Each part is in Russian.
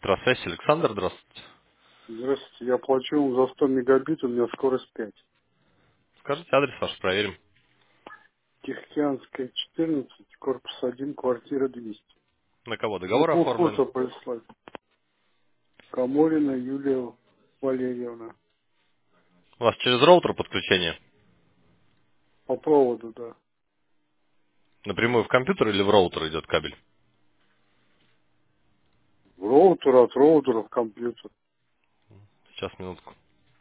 Петросвязь, Александр, здравствуйте. Здравствуйте, я плачу вам за 100 мегабит, у меня скорость 5. Скажите адрес ваш, проверим. Тихоокеанская, 14, корпус 1, квартира 200. На кого На договор какое оформлен? фото прислать? Каморина Юлия Валерьевна. У вас через роутер подключение? По проводу, да. Напрямую в компьютер или в роутер идет кабель? В роутер, от роутера в компьютер. Сейчас, минутку.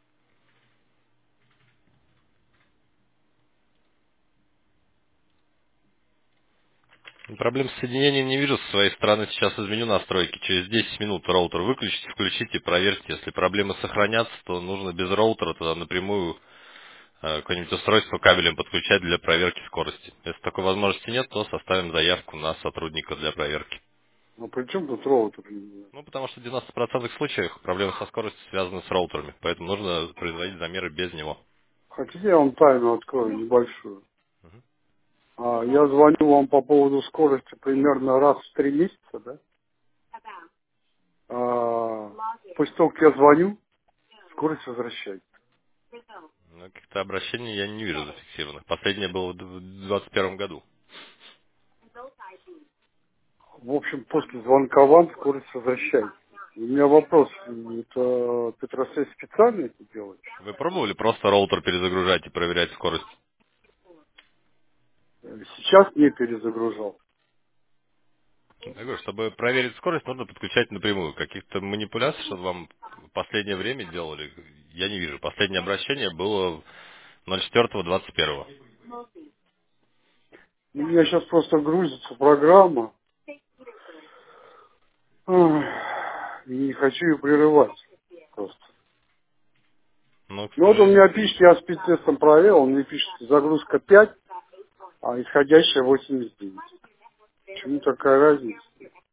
Проблем с соединением не вижу с своей стороны. Сейчас изменю настройки. Через 10 минут роутер выключите, включите, проверьте. Если проблемы сохранятся, то нужно без роутера тогда напрямую какое-нибудь устройство кабелем подключать для проверки скорости. Если такой возможности нет, то составим заявку на сотрудника для проверки. А при чем тут роутер? Ну, потому что в 90% случаев проблемы со скоростью связаны с роутерами, поэтому нужно производить замеры без него. Хотите, я вам тайну открою, небольшую? Я звоню вам по поводу скорости примерно раз в 3 месяца, да? После того, как я звоню, скорость возвращается. Но каких-то обращений я не вижу зафиксированных. Последнее было в 2021 году. В общем, после звонка вам скорость возвращается. У меня вопрос, это Петросвязь специально это делает? Вы пробовали просто роутер перезагружать и проверять скорость? Сейчас не перезагружал. Я говорю, чтобы проверить скорость, нужно подключать напрямую. Каких-то манипуляций, чтобы вам в последнее время делали, я не вижу. Последнее обращение было 04.21. У меня сейчас просто грузится программа, ах, и не хочу ее прерывать просто. Но, к Ну вот у меня сожалению, пишет, я спидтестом проверил, он мне пишет загрузка 5, а исходящая 89. Почему такая разница?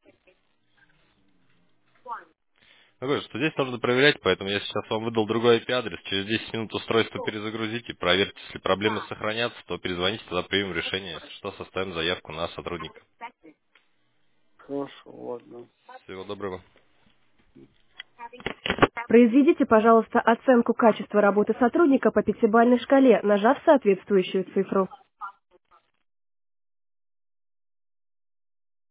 я говорю, что здесь нужно проверять, поэтому я сейчас вам выдал другой IP-адрес. Через 10 минут устройство перезагрузите, проверьте, если проблемы сохранятся, то перезвоните, тогда примем решение. Если что, составим заявку на сотрудника. Хорошо, ладно. Всего доброго. Произведите, пожалуйста, оценку качества работы сотрудника по пятибалльной шкале, нажав соответствующую цифру.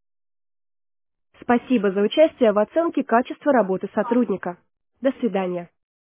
Спасибо за участие в оценке качества работы сотрудника. До свидания.